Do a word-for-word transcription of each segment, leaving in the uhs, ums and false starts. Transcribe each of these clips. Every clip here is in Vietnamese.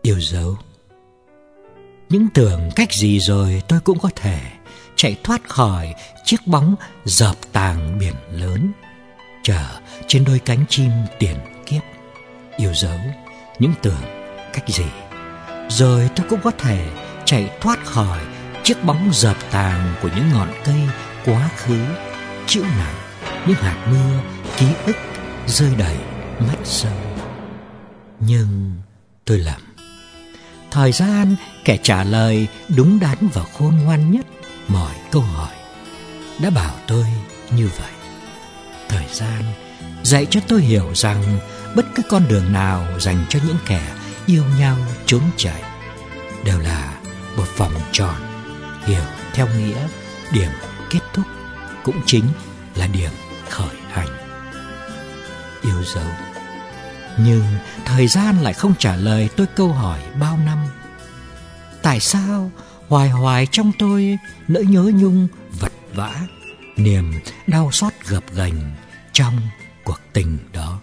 Yêu dấu. Những tưởng cách gì rồi tôi cũng có thể chạy thoát khỏi chiếc bóng dợp tàng biển lớn, chở trên đôi cánh chim tiền kiếp. Yêu dấu. Những tưởng cách gì rồi tôi cũng có thể chạy thoát khỏi chiếc bóng dợp tàng của những ngọn cây quá khứ, chịu nặng những hạt mưa ký ức rơi đầy mắt sâu. Nhưng tôi lầm. Thời gian kẻ trả lời đúng đắn và khôn ngoan nhất mọi câu hỏi đã bảo tôi như vậy. Thời gian dạy cho tôi hiểu rằng bất cứ con đường nào dành cho những kẻ yêu nhau trốn chạy đều là một vòng tròn, hiểu theo nghĩa điểm kết thúc cũng chính là điểm khởi hành. Yêu dấu. Nhưng thời gian lại không trả lời tôi câu hỏi bao năm. Tại sao hoài hoài trong tôi nỗi nhớ nhung vật vã, niềm đau xót gập ghềnh trong cuộc tình đó?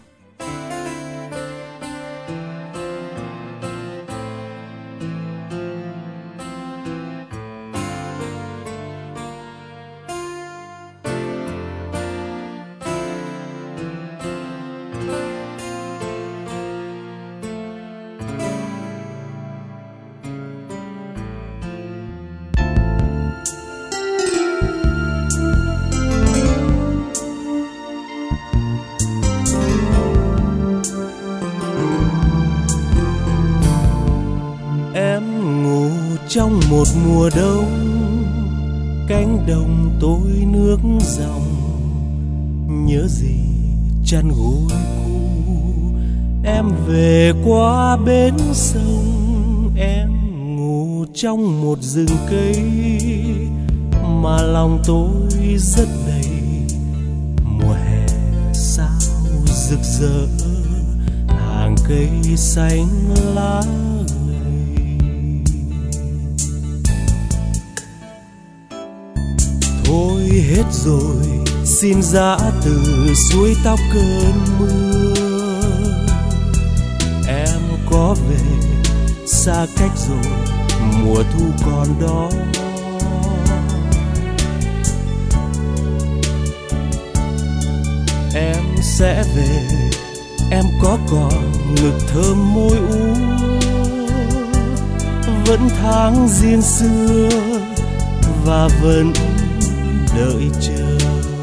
Trong một mùa đông, cánh đồng tối nước dòng, nhớ gì chăn gối cũ. Em về qua bến sông, em ngủ trong một rừng cây mà lòng tôi rất đầy. Mùa hè sao rực rỡ, hàng cây xanh lá. Thôi hết rồi, xin giã từ suối tóc cơn mưa. Em có về xa cách rồi, mùa thu còn đó. Em sẽ về, em có còn ngực thơm môi ú. Vẫn tháng riêng xưa và vẫn đợi chờ.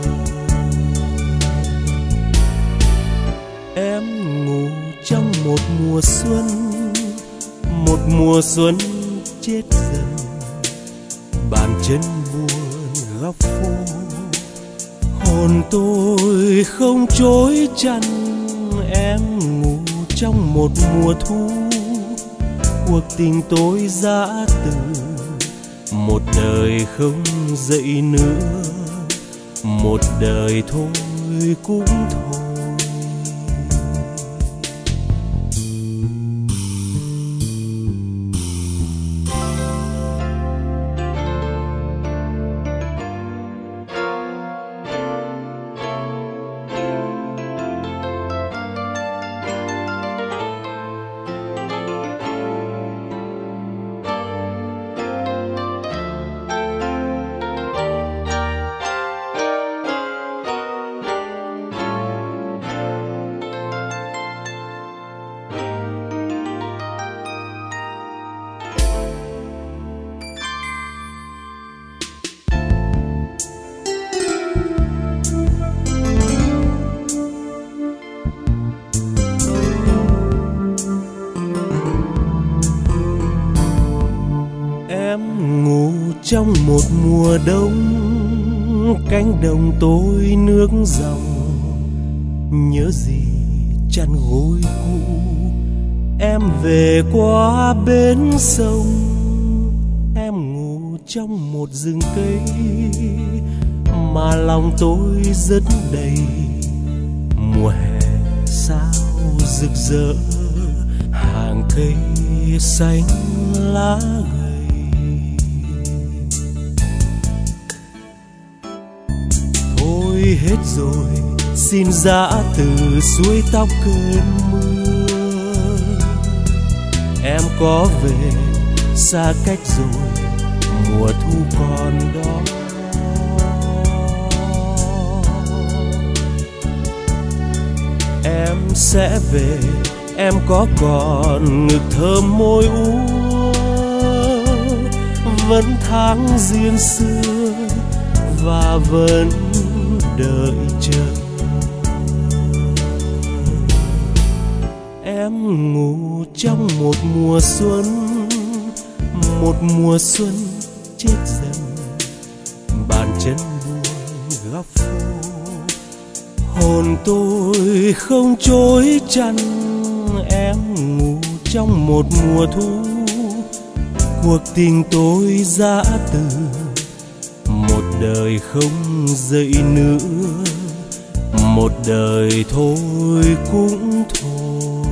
Em ngủ trong một mùa xuân, một mùa xuân chết dần. Bàn chân buồn góc phố, hồn tôi không chối chăn. Em ngủ trong một mùa thu, cuộc tình tôi dã từ. Một đời không dậy nữa, một đời thôi cũng thôi. Trong một mùa đông, cánh đồng tối nước dòng, nhớ gì chăn gối cũ. Em về qua bến sông, em ngủ trong một rừng cây mà lòng tôi rất đầy. Mùa hè sao rực rỡ, hàng cây xanh lá gầy. Hết rồi, xin giã từ suối tóc cơn mưa. em có về xa cách rồi, mùa thu còn đó. Em sẽ về, em có còn ngực thơm môi úa, vẫn tháng duyên xưa và vẫn đợi chờ. Em ngủ trong một mùa xuân, một mùa xuân chết dần, bàn chân buồn góc phố. Hồn tôi không chối chăn, em ngủ trong một mùa thu. Cuộc tình tôi dã từ, một đời không dậy nữa, một đời thôi cũng thôi.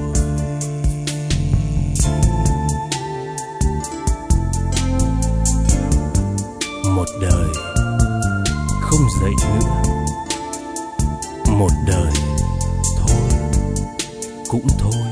Một đời không dậy nữa, một đời thôi cũng thôi.